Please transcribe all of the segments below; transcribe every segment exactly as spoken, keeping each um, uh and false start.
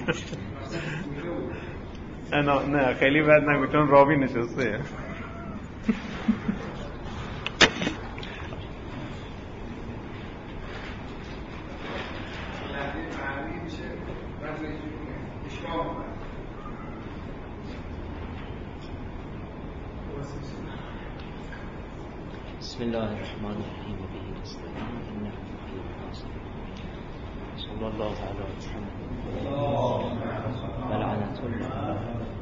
نه نه خیلی بد نگو چون راوی نشسته. بسم الله الرحمن الرحیم و به نستعین انه فی الناصر صلی الله علی محمد و لعنت الله.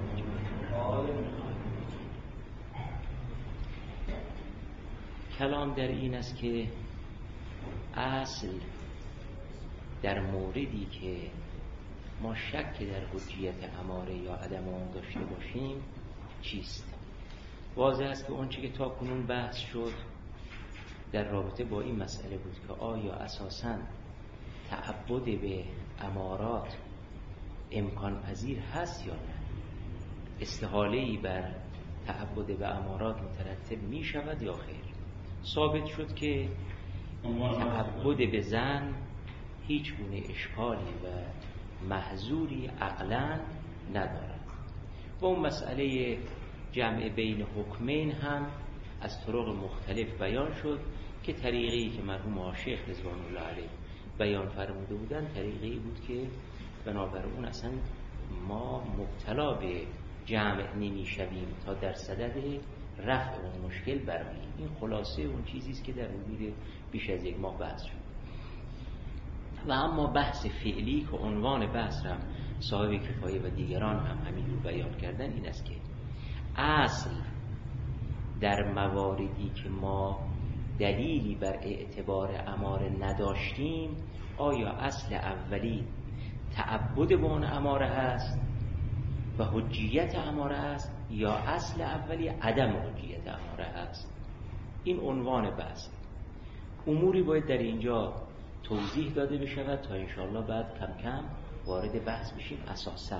کلام در این است که اصل در موردی که ما شک در حجیت اماره یا عدم آن داشته باشیم چیست؟ واضح است که اون چیزی که تا کنون بحث شد در رابطه با این مسئله بود که آیا اساساً تعبد به امارات امکان پذیر هست یا نه، استحاله‌ای بر تعبد به امارات مترتب می شود یا خیر. ثابت شد که تعبد به زن هیچ گونه اشکالی و محظوری عقلاً ندارد. و اون مسئله جمع بین حکمین هم از طرق مختلف بیان شد که طریقی که مرحوم آشیخ رضوان الله علیه بیان فرموده بودن طریقی بود که بنابر اون اصلا ما مبتلا به جمع نمی شویم تا در صدد رفع اون مشکل برآییم. این خلاصه اون چیزی است که در حدود بیش از یک ماه بحث شد. و اما بحث فعلی که عنوان بحث را صاحب کفایه و دیگران هم همینجور بیان کردن این است که اصل در مواردی که ما دلیلی بر اعتبار اماره نداشتیم، آیا اصل اولی تعبد به اون اماره هست و حجیت اماره هست یا اصل اولی عدم حجیت اماره هست؟ این عنوان بحث. اموری باید در اینجا توضیح داده بشود تا انشاءالله بعد کم کم وارد بحث بشیم. اساسا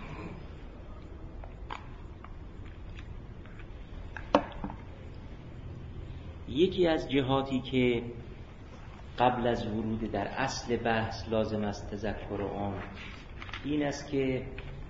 یکی از جهاتی که قبل از ورود در اصل بحث لازم است تذکر آن این است که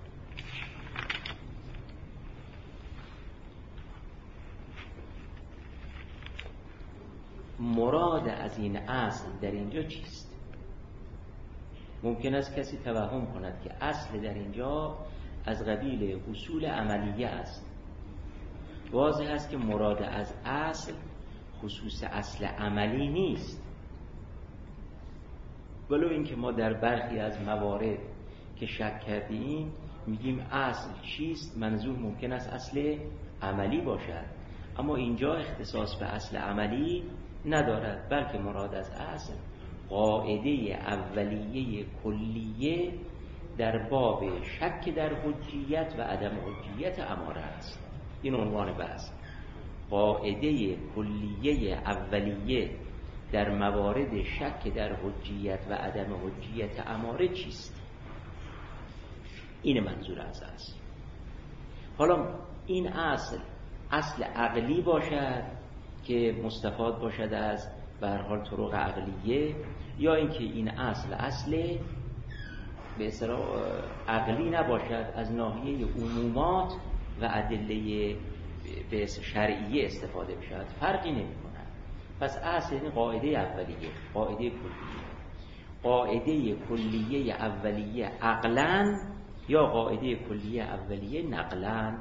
مراد از این اصل در اینجا چیست؟ ممکن است کسی توهم کند که اصل در اینجا از قبیل اصول عملیه است. واضح است که مراد از اصل خصوص اصل عملی نیست، ولو اینکه ما در برخی از موارد که شک کردیم میگیم اصل چیست، منظور ممکن است اصل عملی باشد، اما اینجا اختصاص به اصل عملی ندارد، بلکه مراد از اصل قاعده اولیه کلیه در باب شک در حجیت و عدم حجیت اماره است. این عنوان بحث. قاعده کلیه اولیه در موارد شک در حجیت و عدم حجیت اماره چیست؟ این منظور از اصل. حالا این اصل اصل عقلی باشد که مستفاد باشد از به هر حال طرق عقلیه، یا اینکه این اصل اصل به اصطلاح عقلی نباشد، از ناحیه عمومات و ادله به شرعیه استفاده بشود، فرقی نمی‌کند. پس اصل این قاعده اولیه، قاعده کلیه. قاعده کلیه اولیه عقلاً یا قاعده کلیه اولیه نقلاً،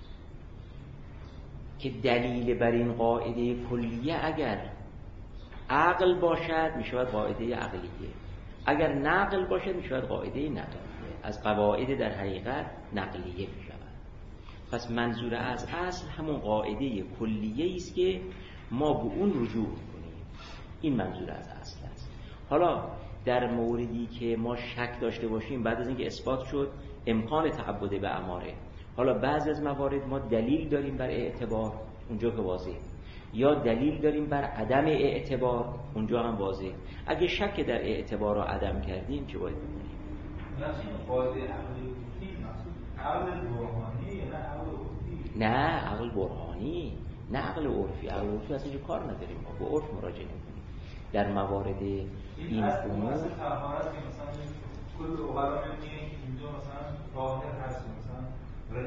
که دلیل بر این قاعده کلیه اگر عقل باشد میشود قاعده عقلیه، اگر نقل باشد میشود قاعده نقلیه. از قواعد در حقیقت نقلیه میشود. پس منظور از اصل همون قاعده کلیه است که ما به اون رجوع کنیم. این منظور از اصل است. حالا در موردی که ما شک داشته باشیم بعد از اینکه اثبات شد امکان تعبد به اماره، حالا بعضی از موارد ما دلیل داریم بر اعتبار، اونجا که واضح، یا دلیل داریم بر عدم اعتبار، اونجا هم واضح. اگه شک در اعتبار رو عدم کردیم چه باید بکنیم؟ نه عقل برهانی، نه عقل عرفی. عقل عرفی اصلا کار نداریم، ما به عرف مراجعه نمی‌کنیم در موارد این امور. کل اوقات میگن اینجا مثلا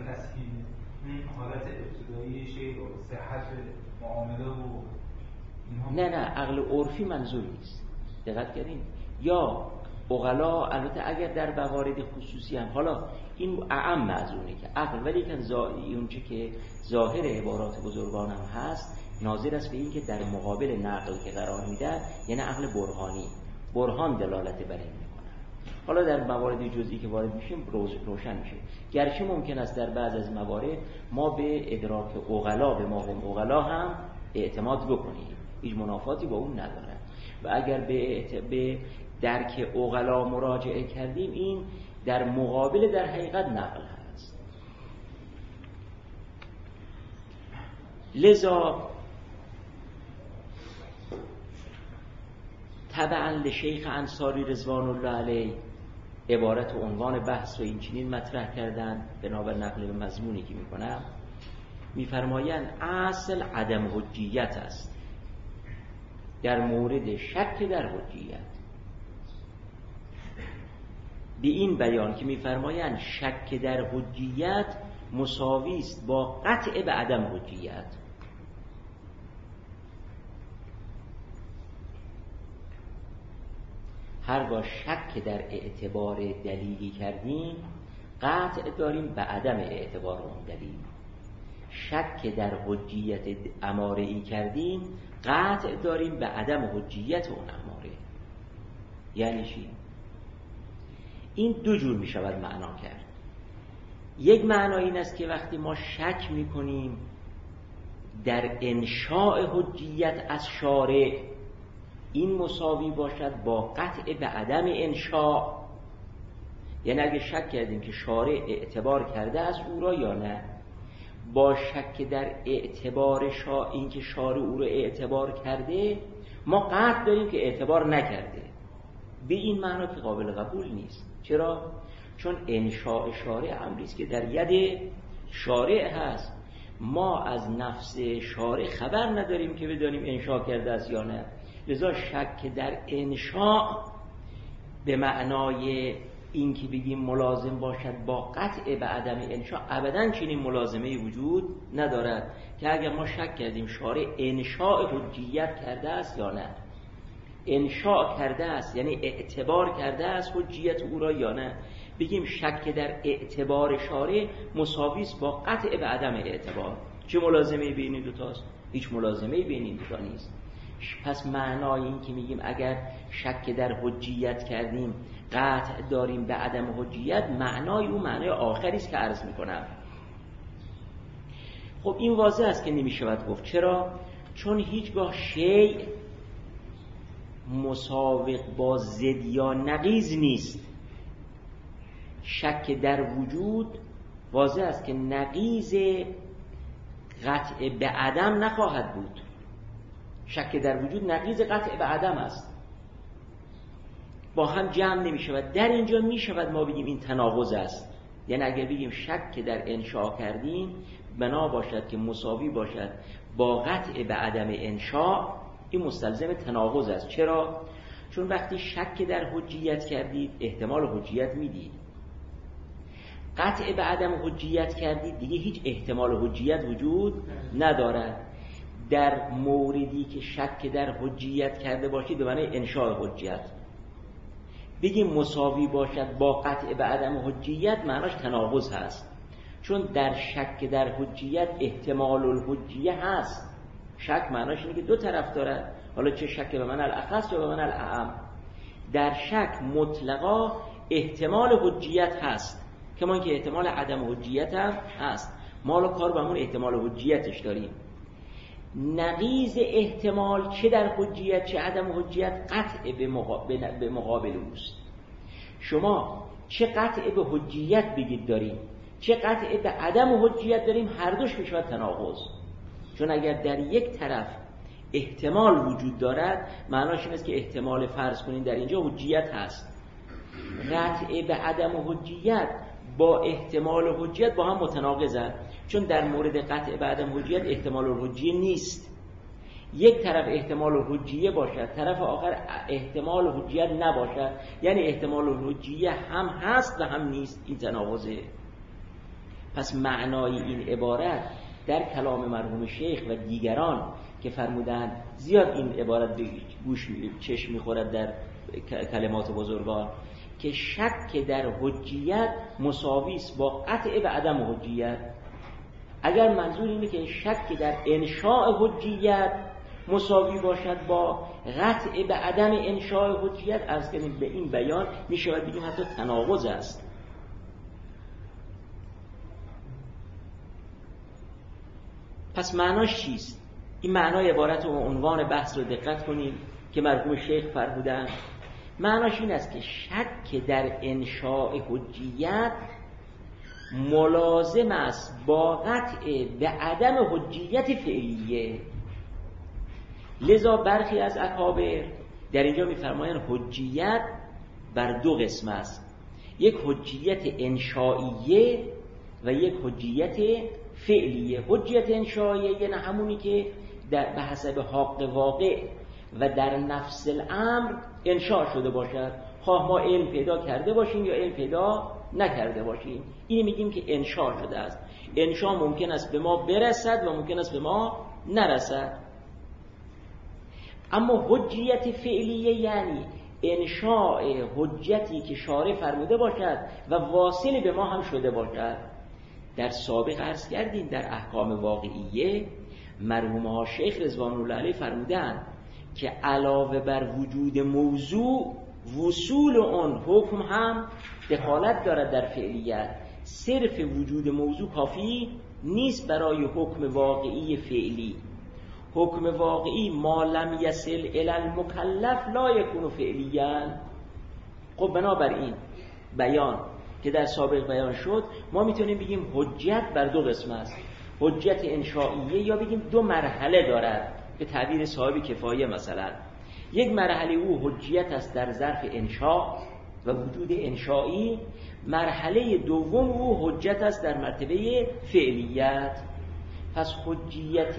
تسهیل این حالت ابتدایی شیء و صحت معامله و نه نه عقل عرفی منظور نیست. دقت کردین؟ یا عقلا البته اگر در موارد خصوصی هم، حالا این اعم معذونه که عقل، ولی که اونچه که ظاهر عبارات بزرگان هم هست ناظر است به این که در مقابل نقل که قرار میدن، یعنی عقل برهانی، برهان دلالت بر این میکنه. حالا در موارد جزئی که وارد میشیم روشن میشه. گرچه ممکن است در بعض از موارد ما به ادراک عقلا، به ما هم عقلا هم اعتماد بکنیم، هیچ منافاتی با اون نداره، و اگر به به درک عقلا مراجعه کردیم این در مقابل در حقیقت نقل هست. لذا تبعا لشیخ انصاری رضوان الله علیه عبارت و عنوان بحث رو این چنین مطرح کردن بنابر نقل به مضمونی که میکنم، میفرمایند اصل عدم حجیت است در مورد شک در حجیت. به این بیان که میفرمایند شک در حجیت مساوی است با قطع به عدم حجیت. هرگاه شک در اعتبار دلیلی کردیم قطع داریم به عدم اعتبار اون دلیل. شک در حجیت اماره ای کردیم قطع داریم به عدم حجیت اون اماره. یعنی چی؟ این دو جور می شود معنا کرد. یک معنا این است که وقتی ما شک می کنیم در انشاء حجیت از شارع، این مساوی باشد با قطع به عدم انشاء. یعنی اگه شک کردیم که شارع اعتبار کرده از او را یا نه، با شک در اعتبار شا... این که شارع او را اعتبار کرده ما قطع داریم که اعتبار نکرده. به این معنا که قابل قبول نیست. چرا؟ چون انشاء شارع امری است که در ید شارع هست. ما از نفس شارع خبر نداریم که بدانیم انشاء کرده است یا نه. لذا شک در انشاء به معنای این که بگیم ملازم باشد با قطع به عدم انشاء ابداً چنین ملازمه وجود ندارد که اگر ما شک کردیم شارع انشاء حجیت کرده است یا نه، انشاء کرده است یعنی اعتبار کرده است حجیت او را یا نه، بگیم شک در اعتبار شارع مساوی است با قطع به عدم اعتبار. چه ملازمه بین این دو تاست؟ هیچ ملازمه بین این دو تا نیست. پس معنای این که میگیم اگر شک در حجیت کردیم قطع داریم به عدم حجیت، معنای اون معنای آخری است که عرض میکنم. خب این واضح است که نمیشود گفت. چرا؟ چون هیچگاه شیء مساوق با ضد یا نقیض نیست. شک در وجود واضح است که نقیض قطع به عدم نخواهد بود. شک در وجود نقیض قطع به عدم است، با هم جمع نمی شود. در اینجا می شود ما بگیم این تناقض است. یعنی اگر بگیم شک در انشاء کردیم بنا باشد که مساوی باشد با قطع به عدم انشاء، این مستلزم تناقض است. چرا؟ چون وقتی شک در حجیت کردید احتمال حجیت میدید، قطع به عدم حجیت کردید دیگه هیچ احتمال حجیت وجود ندارد. در موردی که شک در حجیت کرده باشید به معنی انشاء حجیت، بگیم مساوی باشد با قطع به عدم حجیت، معناش تناقض هست. چون در شک در حجیت احتمال الحجیه هست. شک معناش اینه که دو طرف دارد، حالا چه شک به معنی الاخص یا به معنی الاعم. در شک مطلقا احتمال حجیت هست، کما اینکه احتمال عدم حجیت هم هست. ما الان کار با همون احتمال حجیتش داریم. نقیض احتمال چه در حجیت چه عدم حجیت قطع به مقابل, به مقابل اوست. شما چه قطع به حجیت بگید داریم چه قطع به عدم حجیت داریم، هر دوش میشه تناقض. چون اگر در یک طرف احتمال وجود دارد معناش این است که احتمال فرض کنین در اینجا حجیت هست. قطع به عدم حجیت با احتمال حجیت با هم متناقضند، چون در مورد قطع به عدم حجیت احتمال الحجیه نیست. یک طرف احتمال الحجیه باشد، طرف آخر احتمال حجیت نباشد، یعنی احتمال الحجیه هم هست و هم نیست. این تناقضه. پس معنای این عبارت در کلام مرحوم شیخ و دیگران که فرمودند زیاد این عبارت به گوش چشم میخورد در کلمات بزرگان که شک در حجیت مساوی است با قطع به عدم حجیت. اگر منظور اینه که شک در انشاء حجیت مساوی باشد با قطع به عدم انشاء حجیت، عرض کنیم به این بیان میشه بگیم حتی تناقض است. پس معناش چیست؟ این معنای عبارت و عنوان بحث رو دقت کنید که مرحوم شیخ فرمودند. معناش این است که شک در انشاء حجیت ملازم است با قطع به عدم حجیت فعلیه. لذا برخی از اکابر در اینجا می‌فرمایند حجیت بر دو قسم است، یک حجیت انشائیه و یک حجیت فعلیه. حجیت انشائیه یعنی همونی که در به حسب حق واقع و در نفس الامر انشاء شده باشد، خواه ما علم پیدا کرده باشیم یا علم پیدا نکرده باشیم، این میگیم که انشاء شده است. انشاء ممکن است به ما برسد و ممکن است به ما نرسد. اما حجیت فعلیه یعنی انشاء حجتی که شارع فرموده باشد و واصل به ما هم شده باشد. در سابق عرض کردیم در احکام واقعیه مرحوم ها شیخ رضوان الله علیه فرمودند که علاوه بر وجود موضوع وصول اون حکم هم دخالت دارد در فعلیت. صرف وجود موضوع کافی نیست برای حکم واقعی فعلی. حکم واقعی ما لم یصل الی المکلف لا یکون فعلیا. خب بنابراین بیان که در سابق بیان شد ما میتونیم بگیم حجت بر دو قسم است، حجت انشائیه یا بگیم دو مرحله دارد به تعبیر صاحب کفایه. مثلا یک مرحله او حجیت است در ظرف انشاء و وجود انشایی، مرحله دوم او حجت است در مرتبه فعلیت. پس حجیت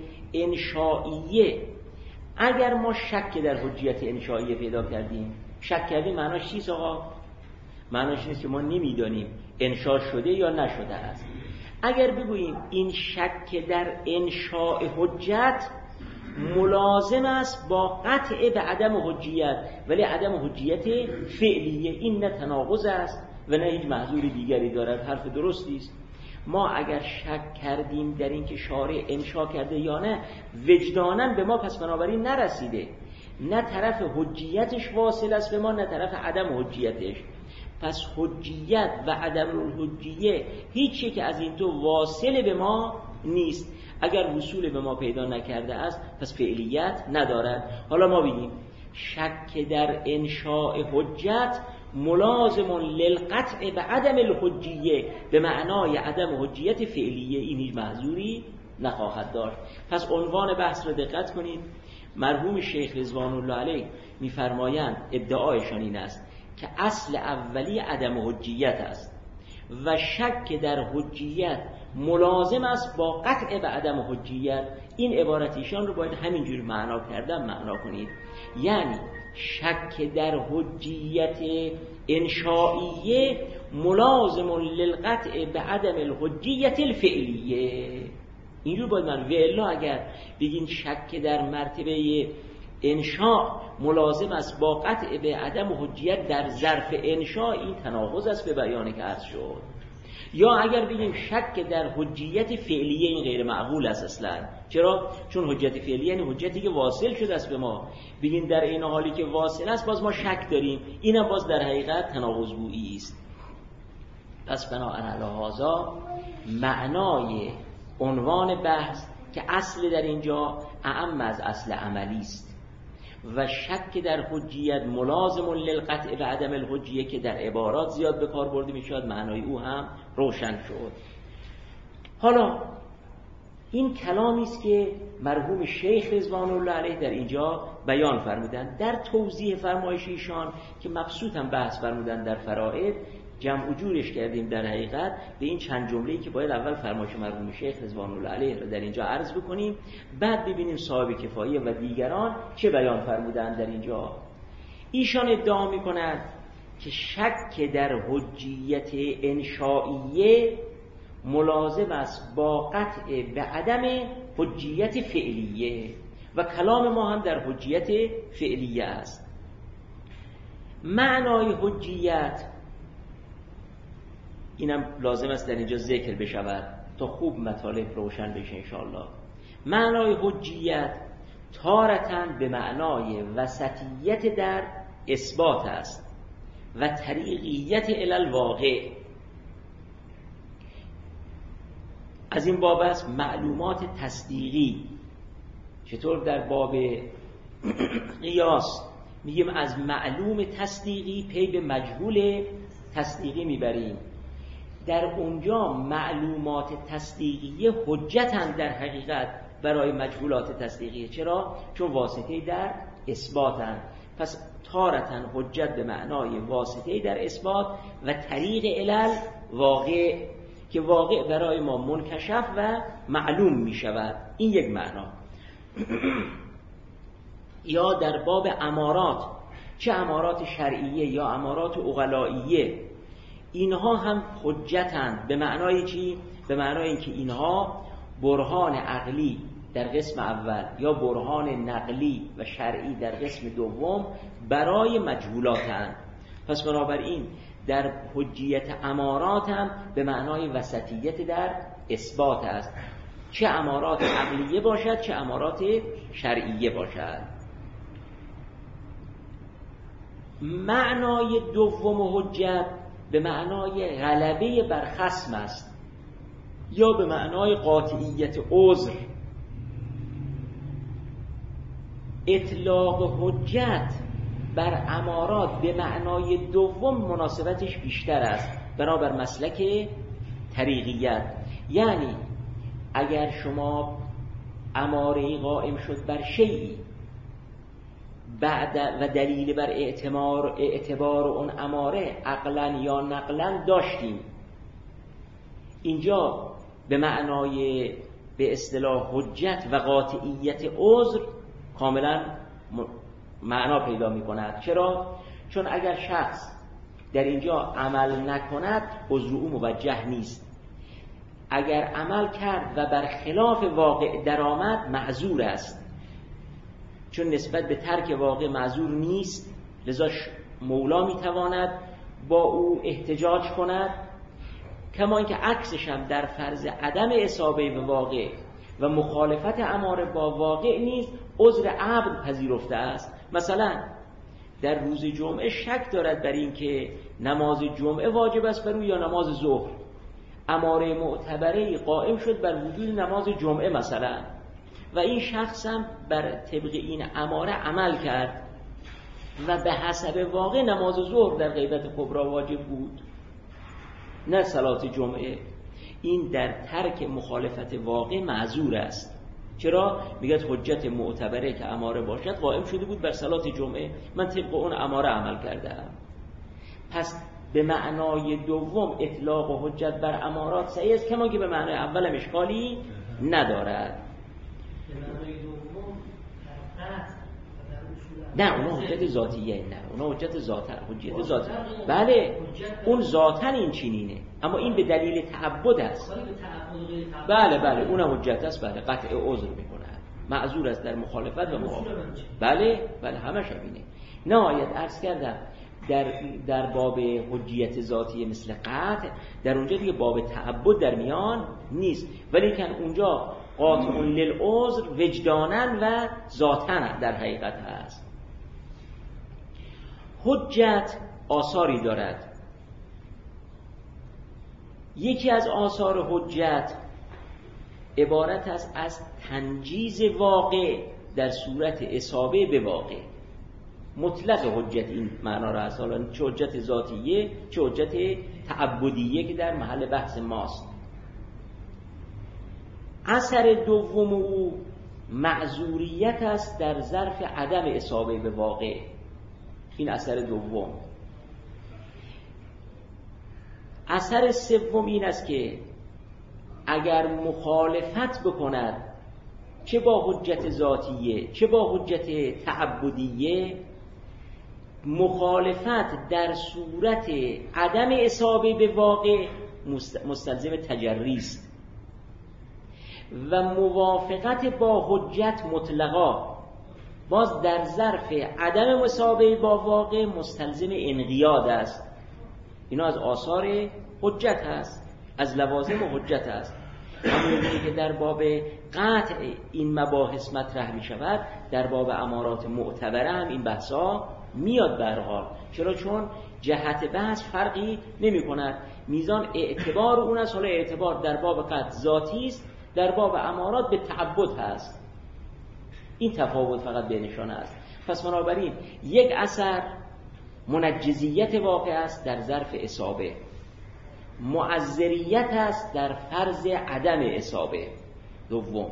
انشائیه اگر ما شک در حجیت انشائیه پیدا کردیم، شک کردیم معناش چیست آقا؟ معناش نیست که ما نمیدانیم انشاء شده یا نشده است. اگر بگوییم این شک در انشاء حجت ملازم است با قطع به عدم حجیت، ولی عدم حجیت فعلیه، این نه تناقض است و نه هیچ محذور دیگری دارد، حرف درستی است. ما اگر شک کردیم در این که شارع انشاء کرده یا نه، وجداناً به ما پس بنابراین نرسیده، نه طرف حجیتش واصل است به ما نه طرف عدم حجیتش. پس حجیت و عدم الحجیه هیچی که از این تو واصل به ما نیست. اگر وصول به ما پیدا نکرده است پس فعلیت ندارد. حالا ما بگیم شک در انشاء حجت ملازم للقطع به عدم الحجیه، به معنای عدم حجیت فعلیه، این هیچ محذوری نخواهد داشت. پس عنوان بحث رو دقت کنید. مرحوم شیخ رضوان الله علیه میفرمایند ادعایشان این است که اصل اولی عدم حجیت است و شک در حجیت ملازم است با قطع به عدم حجیت. این عبارت ایشان رو باید همینجور معنا کردن معنا کنید، یعنی شک در حجیت انشائیه ملازم للقطع به عدم الحجیت الفعلیه. اینجور باید من و الا اگر بگین شک در مرتبه انشاء ملازم است با قطع به عدم حجیت در ظرف انشاء، این تناقض است به بیانی که عرض شد. یا اگر بگیم شک در حجیت فعلیه، این غیر معقول است اصلا. چرا؟ چون حجت فعلیه یعنی حجتی که واصل شده است به ما. بگیم در این حالی که واصل است باز ما شک داریم، اینم باز در حقیقت تناقض گویی است. پس بناء هذا معنای عنوان بحث که اصل در اینجا اعم از اصل عملی است و شک در حجیت ملازم للقطع و عدم الحجیه که در عبارات زیاد به کار برده میشود، معنای او هم روشن شد. حالا این کلامی است که مرحوم شیخ رضوان الله علیه در اینجا بیان فرمودند. در توضیح فرمایش ایشان که مبسوط هم بحث فرمودند در فرائض، جمع و جورش کردیم در حقیقت به این چند جمله‌ای که باید اول فرمایش مرحوم شیخ رضوان الله علیه رو در اینجا عرض بکنیم، بعد ببینیم صاحب کفایه و دیگران چه بیان فرمودند در اینجا. ایشان ادعا می‌کنند که شک در حجیت انشائیه ملازم است با قطع به عدم حجیت فعلیه و کلام ما هم در حجیت فعلیه است. معنای حجیت اینم لازم است در اینجا ذکر بشود تا خوب مطالب روشن بشه انشاءالله. معنای حجیت تارتاً به معنای وسطیت در اثبات است و طریقیت الی الواقع. از این باب است معلومات تصدیقی. چطور در باب قیاس میگیم از معلوم تصدیقی پی به مجهول تصدیقی میبریم، در اونجا معلومات تصدیقی حجتند در حقیقت برای مجهولات تصدیقی. چرا؟ چون واسطه در اثباتند. پس تارتن حجت به معنای واسطه در اثبات و طریق علل واقع، که واقع برای ما منکشف و معلوم می شود. این یک معنا. یا در باب امارات، چه امارات شرعیه یا امارات عقلائیه، اینها هم حجتند. به معنای چی؟ به معنای اینکه اینها برهان عقلی در قسم اول یا برهان نقلی و شرعی در قسم دوم برای مجهولاتند. پس بنابراین در حجیت امارات هم به معنای وسطیت در اثبات است، چه امارات عقلیه باشد چه امارات شرعیه باشد. معنای دوم حجت به معنای غلبه بر خصم است یا به معنای قاطعیت عذر. اطلاق حجت بر امارات به معنای دوم مناسبتش بیشتر است بنابر مسلک طریقیت. یعنی اگر شما اماره‌ای قائم شد بر شیئی بعد و دلیل بر اعتبار اعتبار اون اماره عقلا یا نقلا داشتیم، اینجا به معنای به اصطلاح حجت و قاطعیت عذر کاملا معنا پیدا می کند. چرا؟ چون اگر شخص در اینجا عمل نکند عذر او موجه نیست، اگر عمل کرد و بر خلاف واقع درآمد معذور است، چون نسبت به ترک واقع معذور نیست، لذا مولا می تواند با او احتجاج کند. کما اینکه عکسش هم در فرض عدم اصابه به واقع و مخالفت اماره با واقع نیست، عذر عبد پذیرفته است. مثلا در روز جمعه شک دارد بر این که نماز جمعه واجب است بر او یا نماز ظهر، اماره معتبره قائم شد بر وجود نماز جمعه مثلا، و این شخص هم بر طبق این اماره عمل کرد و به حسب واقع نماز ظهر در غیبت کبری واجب بود نه صلات جمعه. این در ترک مخالفت واقع معذور است. چرا؟ میگه حجت معتبره که اماره باشد قائم شده بود بر صلات جمعه، من طبق اون اماره عمل کردم. پس به معنای دوم اطلاق و حجت بر امارات صحیح است، کما که به معنای اول اشکالی ندارد. به معنای دوم نه اونا حجت ذاتیه، نه اونا حجت ذاته، حجت ذاتی. بله اون ذاتن این چنینه، اما این به دلیل تعبد است. بله بله اونم حجت است. بله قطع عذر میکنه، معذور است در مخالفت و موافقت. بله بله همش همینه. نهایت عرض کردم در در باب حجیت ذاتی مثل قطع، در اونجا دیگه باب تعبد در میان نیست، ولی که اونجا قاطع للعذر وجدانن و ذاتن در حقیقت هست. حجت آثاری دارد. یکی از آثار حجت عبارت است از تنجیز واقع در صورت اصابه به واقع. مطلق حجت این معنا را هست، حالا چه حجت ذاتیه چه حجت تعبدیه که در محل بحث ماست. اثر دوم او معذوریت است در ظرف عدم اصابه به واقع. این اثر دوم. اثر سوم این است که اگر مخالفت بکند چه با حجت ذاتیه چه با حجت تعبدیه، مخالفت در صورت عدم اصابه به واقع مستلزم تجری است و موافقت با حجت مطلقا باز در ظرف عدم مسابقه با واقع مستلزم انقیاد است. اینا از آثار حجت هست، از لوازم حجت است. همونی که در باب قطع این مباحث مطرح می شود، در باب امارات معتبره هم این بحثا میاد به هر حال. چرا؟ چون جهت بحث فرقی نمی کند. میزان اعتبار اون است. حالا اعتبار در باب قطع ذاتی است، در باب امارات به تعبد هست. این تفاوت فقط بینشان است. پس بنابراین یک اثر منجزیت واقع است در ظرف اصابه، معذریت است در فرض عدم اصابه. دوم،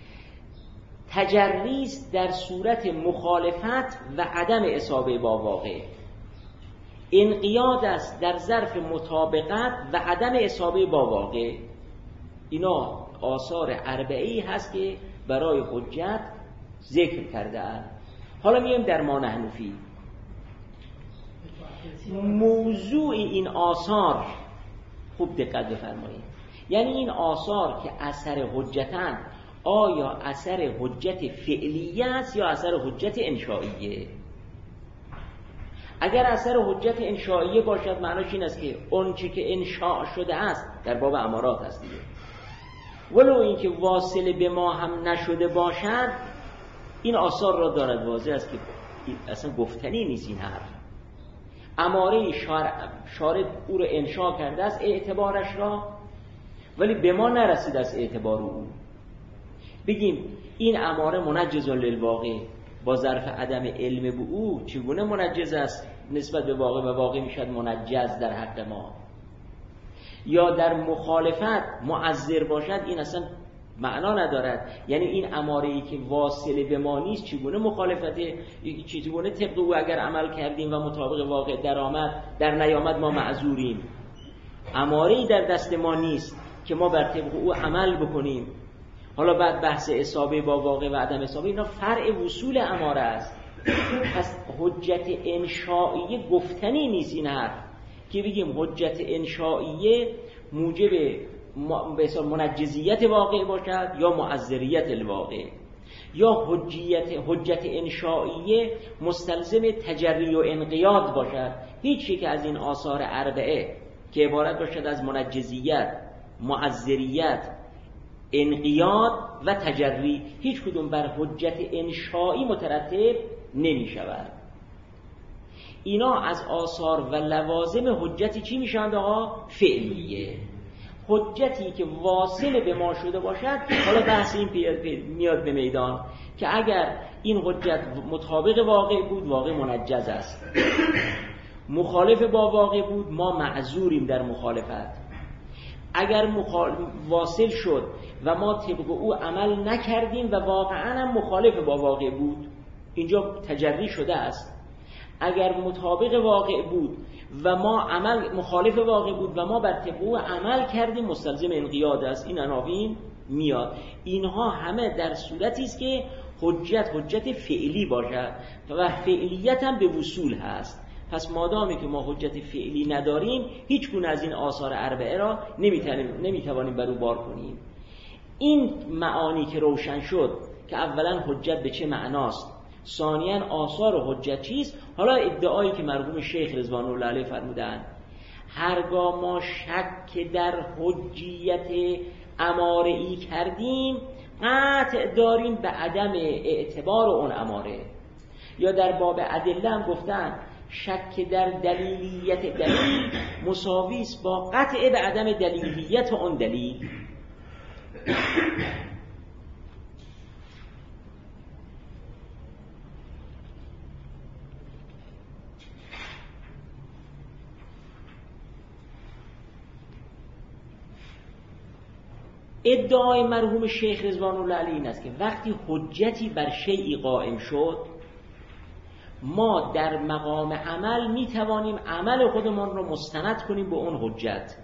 تجری است در صورت مخالفت و عدم اصابه با واقع. انقیاد است در ظرف مطابقت و عدم اصابه با واقع. اینا آثار اربعه‌ای هست که برای حجت ذکر کرده اند. حالا میایم در ما نحن فیه. موضوع این آثار خوب دقت بفرمایید. یعنی این آثار که اثر حجتن، آیا اثر حجت فعلیه است یا اثر حجت انشائیه؟ اگر اثر حجت انشائیه باشد معناش این است که اون چه که انشاء شده است در باب امارات است دیگه. ولو اینکه واصل به ما هم نشده باشد، این آثار را دارد. واضح است که اصلا گفتنی نیست این حرف. اماره شارد او رو انشاء کرده است اعتبارش را، ولی به ما نرسید از اعتبار او. بگیم این اماره منجز للواقع با ظرف عدم علم به او چگونه منجز است نسبت به واقع و واقع میشد منجز در حق ما، یا در مخالفت معذر باشد، این اصلا معنا ندارد. یعنی این اماره‌ای که واصل به ما نیست چگونه مخالفته، چگونه طبق او اگر عمل کردیم و مطابق واقع در آمد در نیامد ما معذوریم. اماره‌ای در دست ما نیست که ما بر طبق او عمل بکنیم. حالا بعد بحث اصابه با واقع و عدم اصابه، اینا فرع وصول اماره است. پس حجت انشائیه گفتنی نیست این حرف که بگیم حجت انشائیه موجب به حساب منجزیت واقع باشد یا معذریت الواقع، یا حجیت حجت انشائیه مستلزم تجری و انقیاد باشد. هیچی که از این آثار اربعه که عبارت باشد از منجزیت، معذریت، انقیاد و تجری، هیچ کدوم بر حجت انشائی مترتب نمی شود. اینا از آثار و لوازم حجتی چی میشند آقا؟ فعلیه. حجتی که واصل به ما شده باشد، حالا بحث این میاد به میدان که اگر این حجت مطابق واقع بود واقع منجز است، مخالف با واقع بود ما معذوریم در مخالفت. اگر مخال... واصل شد و ما طبق او عمل نکردیم و واقعا هم مخالف با واقع بود، اینجا تجری شده است. اگر مطابق واقع بود و ما عمل مخالف واقع بود و ما بر طبق او عمل کردیم مستلزم انقیاد است. این عناوین میاد. اینها همه در صورتی است که حجت حجت فعلی باشد و فعلیت هم به وصول هست. پس مادامی که ما حجت فعلی نداریم هیچ گونه از این آثار اربعه را نمیتوانیم بر او بار کنیم. این معانی که روشن شد که اولا حجت به چه معناست، ثانیاً آثار حجت چیست. حالا ادعایی که مرحوم شیخ رضوان الله علیه فرمودند هرگاه ما شک در حجیت اماره‌ای کردیم قطع داریم به عدم اعتبار اون اماره. یا در باب ادله هم گفتن شک در دلیلیت دلیل مساوی است با قطع به عدم دلیلیت اون دلیل. ادعای مرحوم شیخ رضوان الله علیه این است که وقتی حجتی بر شیئی قائم شد ما در مقام عمل می توانیم عمل خودمان را مستند کنیم به اون حجت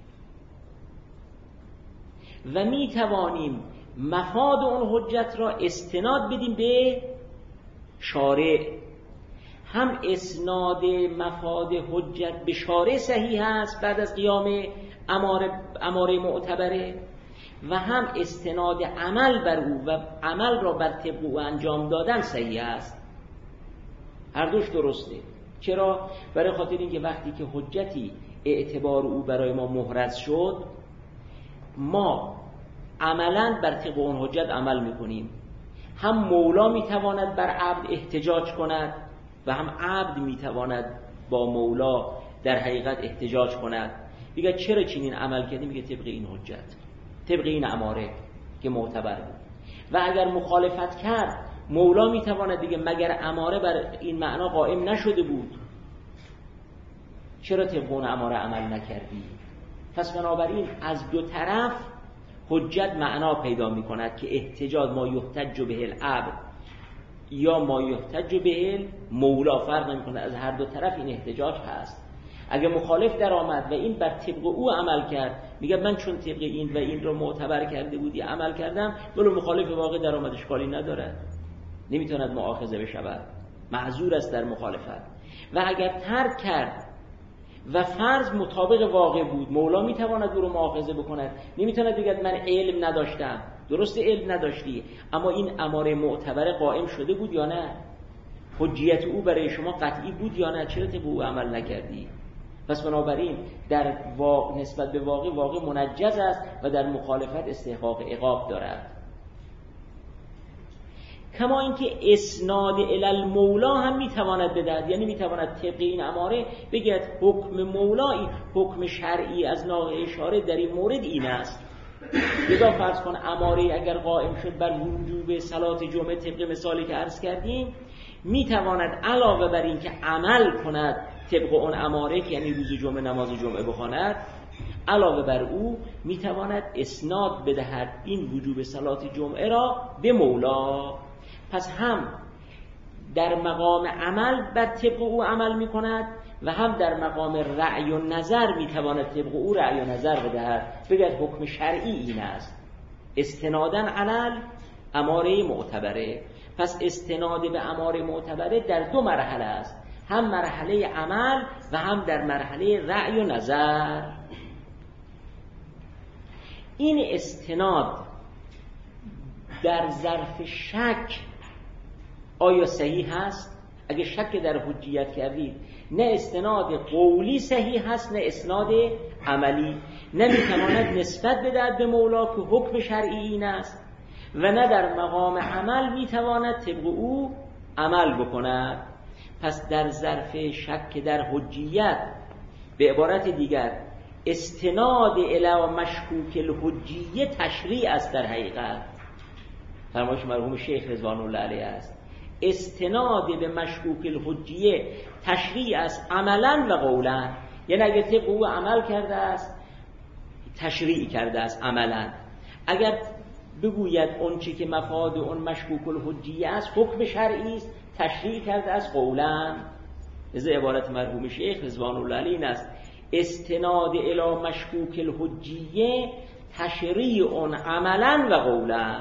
و می توانیم مفاد اون حجت را استناد بدیم به شارع. هم اسناد مفاد حجت به شارع صحیح است بعد از قیام اماره اماره معتبره و هم استناد عمل بر او و عمل را بر طبق او انجام دادن صحیح است. هر دوش درسته. چرا؟ برای خاطر اینکه وقتی که حجتی اعتبار او برای ما محرز شد، ما عملاً بر طبق اون حجت عمل میکنیم. هم مولا میتواند بر عبد احتجاج کند و هم عبد میتواند با مولا در حقیقت احتجاج کند. میگه چرا چنین عمل کردی؟ میگه طبق این حجت، طبق این اماره که معتبر بود. و اگر مخالفت کرد مولا میتواند دیگه مگر اماره بر این معنا قائم نشده بود، چرا طبق اون اماره عمل نکردی؟ پس بنابراین از دو طرف حجت معنا پیدا میکند که احتجاج ما یحتج به العبد یا ما یحتج به مولا فرق نمیکنه، از هر دو طرف این احتجاج هست. اگه مخالف در آمد و این بر طبق او عمل کرد، میگه من چون طبق این و این رو معتبر کرده بودی عمل کردم، ولو مخالف واقع در آمد اشکالی ندارد، نمیتوند مؤاخذه بشود، معذور است در مخالفت. و اگر ترک کرد و فرض مطابق واقع بود، مولا میتواند او رو مؤاخذه بکند، نمیتواند بگه من علم نداشتم. درست علم نداشتی، اما این اماره معتبر قائم شده بود یا نه؟ حجیت او برای شما قطعی بود یا نه؟ چرا طبق او عمل نکردی؟ پس بنابراین در واقع نسبت به واقع واقع منجز است و در مخالفت استحقاق عقاب دارد. کما اینکه اسناد الی المولا هم میتواند بدهد، یعنی میتواند طبق این اماره بگید حکم مولایی، حکم شرعی از ناقه اشاره در این مورد این است. لذا فرض کن اماره اگر قائم شد بر وجوب صلات جمعه طبق مثالی که عرض کردیم، میتواند علاوه بر این که عمل کند طبق اون اماره که یعنی روز جمعه نماز جمعه بخواند، علاوه بر او میتواند اسناد بدهد این وجوب صلات جمعه را به مولا. پس هم در مقام عمل بر طبق او عمل میکند و هم در مقام رأی و نظر میتواند طبق او رأی و نظر بدهد، بگه حکم شرعی این است، استنادن علل اماره معتبره. پس استناد به اماره معتبره در دو مرحله است، هم مرحله عمل و هم در مرحله رأی و نظر. این استناد در ظرف شک آیا صحیح هست؟ اگه شک در حجیت کردید، نه استناد قولی صحیح هست نه اسناد عملی، نمیتواند نسبت بدهد به مولا که حکم شرعی این است و نه در مقام عمل میتواند طبق او عمل بکند. پس در ظرف شک در حجیت، به عبارت دیگر استناد الی مشکوک الحجیه تشریع است. در حقیقت فرمایش مرحوم شیخ رضوان الله علیه است، استناد به مشکوک الحجیه تشریع است عملا و قولا، یعنی اگر طبق او عمل کرده است تشریع کرده است عملا، اگر بگوید اون چی که مفاد اون مشکوک الحجیه است حکم شرعی است تشریع کرده است قولا. از عبارت مرحوم شیخ رضوان الله علیه این است، استناد الی مشکوک الحجیه تشریع اون عملا و قولا،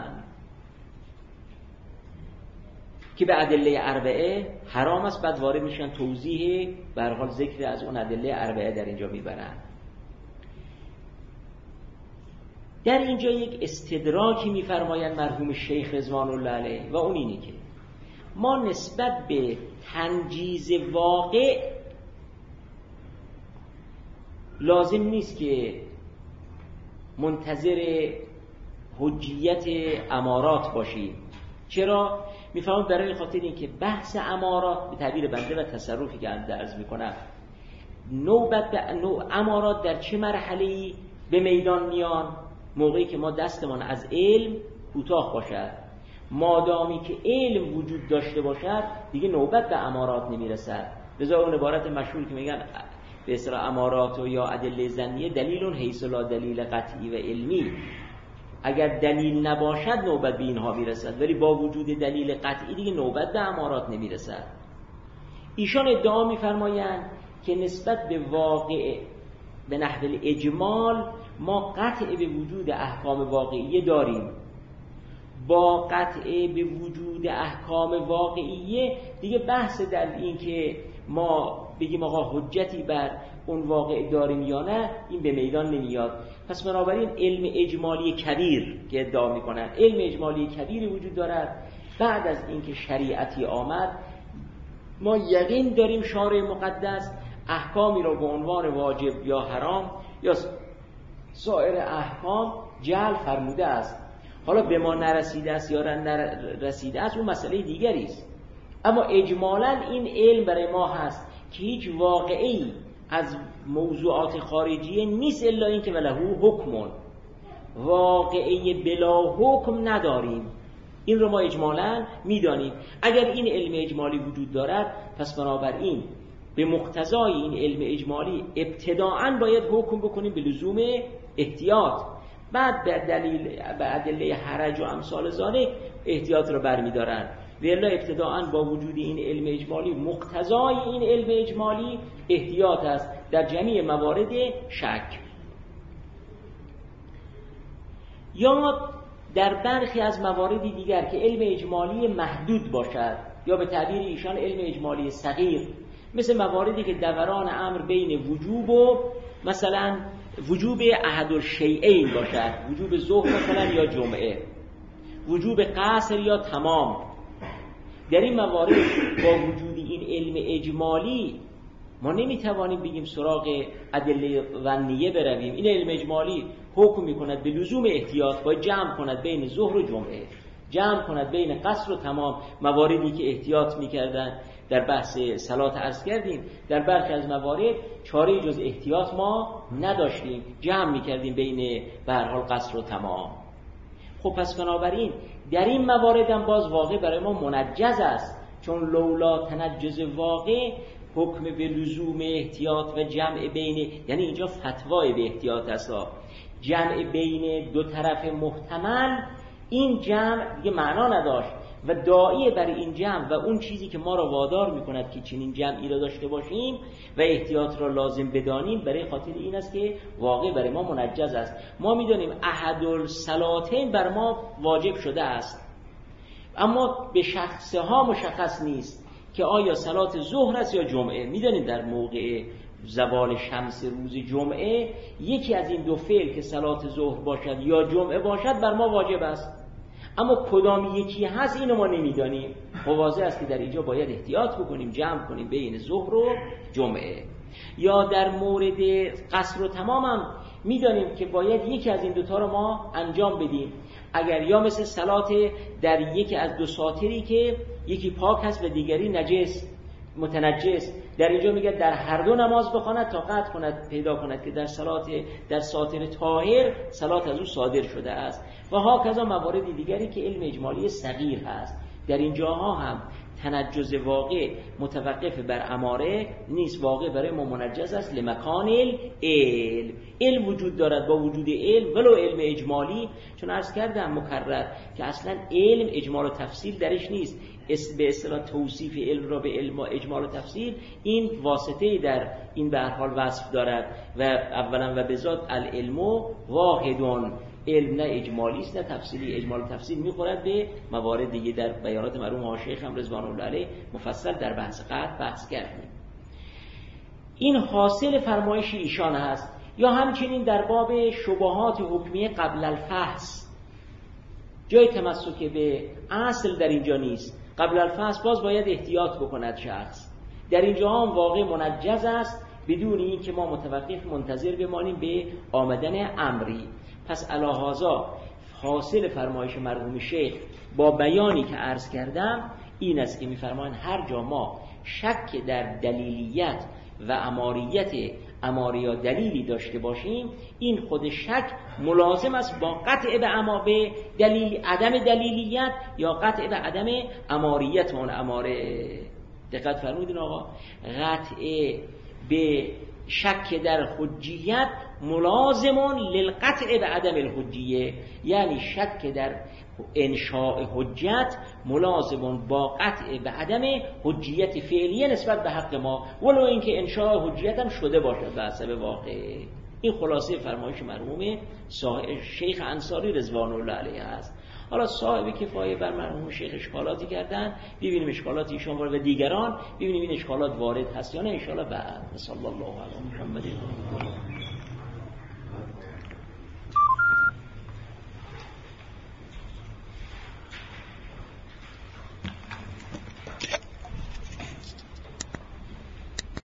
که به ادله اربعه حرام است. بعد وارد میشن توضیح به هر حال ذکر از اون ادله اربعه در اینجا میبرن. در اینجا یک استدراکی میفرمایند مرحوم شیخ رضوان الله علیه و اون اینه که ما نسبت به تنجیز واقع لازم نیست که منتظر حجیت امارات باشیم. چرا؟ میفهمم برای خاطر این که بحث امارات به تعبیر بنده و تصرفی که انده عرض میکنم، نوبت به نوع امارات در چه مرحله‌ای به میدان میان؟ موقعی که ما دستمان از علم کوتاه باشد. مادامی که علم وجود داشته باشد دیگه نوبت به امارات نمیرسد. لذا اون عبارت مشهور که میگن به اصطلاح امارات و یا ادله ظنیه دلیل حیث لا دلیل قطعی و علمی، اگر دلیل نباشد نوبت به اینها میرسد، ولی با وجود دلیل قطعی دیگه نوبت به امارات نمیرسد. ایشان ادعا میفرمایند که نسبت به واقع به نحو اجمال ما قطع به وجود احکام واقعیه داریم. با قطع به وجود احکام واقعیه دیگه بحث در این که ما بگیم آقا حجتی بر اون واقع داریم یا نه این به میدان نمیاد. پس بنابراین علم اجمالی کبیر که ادعا میکنن علم اجمالی کبیری وجود دارد. بعد از اینکه شریعتی آمد ما یقین داریم شارع مقدس احکامی را به عنوان واجب یا حرام یا سایر احکام جعل فرموده است. حالا به ما نرسیده است یا نرسیده است اون مسئله دیگری است، اما اجمالاً این علم برای ما هست که هیچ واقعی از موضوعات خارجیه نیست الا این که ولهو حکمون، واقعی بلا حکم نداریم. این رو ما اجمالاً میدانیم. اگر این علم اجمالی وجود دارد پس بنابراین به مقتضای این علم اجمالی ابتداعاً باید حکم بکنیم به لزوم احتیاط، بعد به دلیل به ادله حرج و امثال ذالک احتیاط رو برمی‌دارن. و الا ابتداعاً با وجود این علم اجمالی مقتضای این علم اجمالی احتیاط است در جمیع موارد شک. یا در برخی از موارد دیگر که علم اجمالی محدود باشد یا به تعبیر ایشان علم اجمالی صغیر، مثل مواردی که دوران امر بین وجوب و مثلا وجوب احد الشیئین باشد، وجوب ظهر مثلا یا جمعه، وجوب قصر یا تمام. در این موارد با وجود این علم اجمالی ما نمیتوانیم بگیم سراغ ادله ظنیه برویم. این علم اجمالی حکم میکند به لزوم احتیاط، باید جمع کند بین ظهر و جمعه، جمع کند بین قصر و تمام. مواردی که احتیاط میکردن در بحث صلات عرض کردیم، در برخی از موارد چاره جز احتیاط ما نداشتیم، جمع میکردیم بین به هر حال قصر و تمام. خب پس بنابراین در این موارد هم باز واقع برای ما منجز است، چون لولا تنجز واقع حکم به لزوم احتیاط و جمع بین، یعنی اینجا فتوای به احتیاط است، جمع بین دو طرف محتمل، این جمع دیگه معنا نداشت و داعی برای این جمع و اون چیزی که ما را وادار میکند که چنین جمعی را داشته باشیم و احتیاط را لازم بدانیم برای خاطر این است که واقع برای ما منجز است. ما میدانیم احد الصلاتین بر ما واجب شده است، اما به شخصها مشخص نیست که آیا صلات ظهر است یا جمعه. میدانید در موقع زوال شمس روز جمعه یکی از این دو فعل که صلات ظهر باشد یا جمعه باشد بر ما واجب است، اما کدام یکی هست اینو ما نمیدانیم. واضح است که در اینجا باید احتیاط بکنیم، جمع کنیم بین ظهر و جمعه. یا در مورد قصر و تمام هم میدانیم که باید یکی از این دوتا رو ما انجام بدیم. اگر یا مثل صلات در یکی از دو ساتری که یکی پاک هست و دیگری نجس متنجس، در اینجا میگه در هر دو نماز بخواند تا قطع کند پیدا کند که در صلات در ساتر طاهر صلات از او صادر شده است. و ها کذا موارد دیگری که علم اجمالی صغیر هست. در اینجاها هم تنجز واقع متوقف بر اماره نیست، واقع برای ما منجز است لمکان علم. علم وجود دارد با وجود علم ولو علم اجمالی، چون عرض کردم مکرر که اصلا علم اجمال و تفصیل درش نیست. به اصطلاح توصیف علم را به علم و اجمال و تفصیل این واسطه در این به هر حال وصف دارد و اولا و بذات العلم واحدون، علم نه اجمالی است نه تفصیلی. اجمال و تفصیل میخورد به موارد دیگه. در بیانات مرحوم آقای شیخ هم رضوان الله علیه مفصل در بحث قطع بحث کردیم. این حاصل فرمایش ایشان هست. یا همچنین در باب شبهات حکمیه قبل الفحص جای تمسک به اصل در اینجا نیست. قبل الفحص باز باید احتیاط بکند شخص. در اینجا هم واقع منجز است بدون این که ما متوقف منتظر بمانیم به آمدن امری. پس علاهازا حاصل فرمایش مرحوم شیخ با بیانی که عرض کردم این است که می‌فرمایند هر جا ما شک در دلیلیت و اماریت اماری یا دلیلی داشته باشیم، این خود شک ملازم است با قطع به اما به دلیل عدم دلیلیت یا قطع به عدم اماریت اون اماره. دقت فرمودین آقا، قطع به شک در حجیت ملازمون للقطع به عدم الحجیه، یعنی شک در انشاء حجت ملازمون با قطع به عدم حجیت فعلیه نسبت به حق ما، ولو اینکه انشاء حجیت هم شده باشد به حسب واقع. این خلاصه فرمایش مرحوم شیخ انصاری رضوان الله علیه است. حالا صاحب کفایه بر مرحوم شیخ اشکالاتی کردن، ببینیم اشکالات ایشون و دیگران، ببینیم این اشکالات وارد هست یا نه ان شاء الله. بعد صلی الله علی محمد.